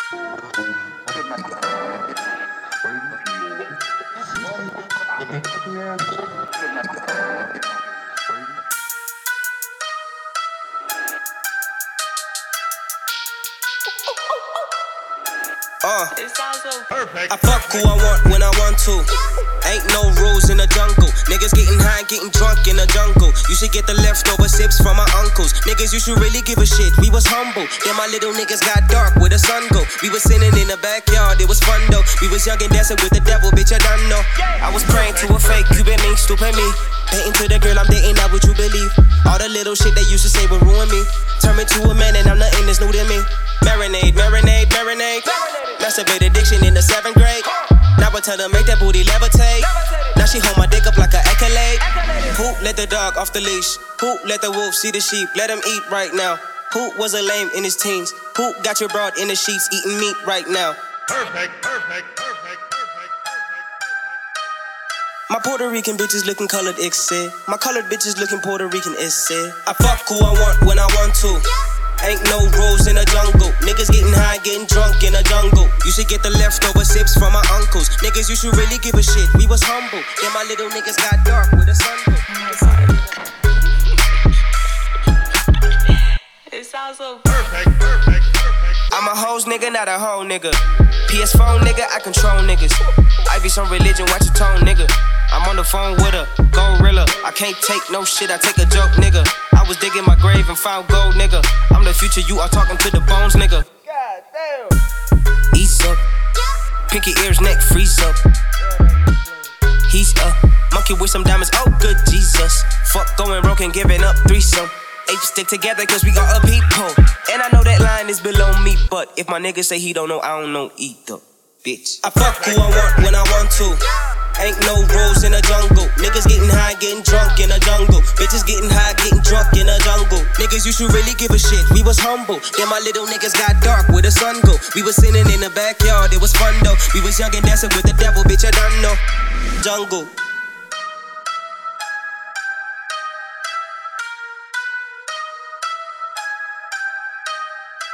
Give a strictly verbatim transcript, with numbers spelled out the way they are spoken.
Uh, I fuck who I want when I want to. Ain't no rules in the jungle. Niggas getting high, getting drunk in the jungle. You should get the leftover sips from my uncles. Niggas, you should really give a shit. We was humble. Then my little niggas got dark where the sun go. We was sitting in the backyard, it was fun though. We was young and dancing with the devil, bitch, I done know. I was praying to a fake Cuban link, stupid me. Painting to the girl I'm dating, not what you believe. All the little shit they used to say would ruin me. Turn me to a man and I'm nothing that's new to me. Marinade, marinade, marinade. Masturbate addiction in the seventh grade. Now I tell her make that booty levitate. Now she hold my dick up like an accolade. Who let the dog off the leash? Who let the wolf see the sheep? Let him eat right now. Who was a lame in his teens? Who got your broad in the sheets eating meat right now? Perfect, perfect, perfect, perfect, perfect. My Puerto Rican bitches looking colored, it said. My colored bitches looking Puerto Rican, it said. I fuck who I want when I want to. Ain't no rules in the jungle. Niggas getting high, getting drunk in the jungle. You should get the leftover sips from my uncles. Niggas, you should really give a shit. We was humble. Then my little niggas got dark with the sun go. It sounds so Perfect, perfect, perfect. I'm a hoes nigga, not a hoe nigga. P S four nigga, I control niggas. I be some religion, watch your tone nigga. I'm on the phone with a gorilla. I can't take no shit, I take a joke nigga. I was digging my grave and found gold nigga. I'm the future, you are talking to the bones nigga. God damn. Ease up, pinky ears, neck freeze up. He's a monkey with some diamonds, oh good Jesus. Fuck going broke and giving up threesome. Apes stick together cause we got a people. And I know that line is below me, but if my nigga say he don't know, I don't know either. Bitch, I fuck who I want when I want to. Ain't no rules in the jungle. Niggas getting high, getting drunk in the jungle. Bitches getting high, getting drunk in the jungle. Niggas, you should really give a shit. We was humble. Then my little niggas got dark where the sun go. We was sitting in the backyard, it was fun though. We was young and dancing with the devil, bitch, I done know. Jungle.